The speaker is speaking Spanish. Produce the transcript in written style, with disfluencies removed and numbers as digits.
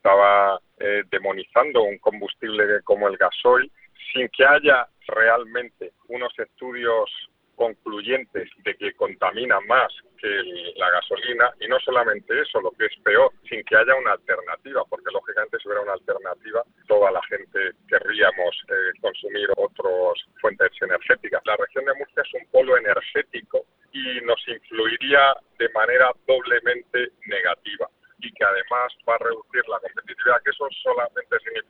estaba demonizando un combustible como el gasoil, sin que haya realmente unos estudios concluyentes de que contamina más que la gasolina, y no solamente eso, lo que es peor, sin que haya una alternativa, porque lógicamente si hubiera una alternativa, toda la gente querríamos consumir otras fuentes energéticas. La región de Murcia es un polo energético y nos influiría de manera doblemente negativa, y que además va a reducir la competitividad, que eso solamente significa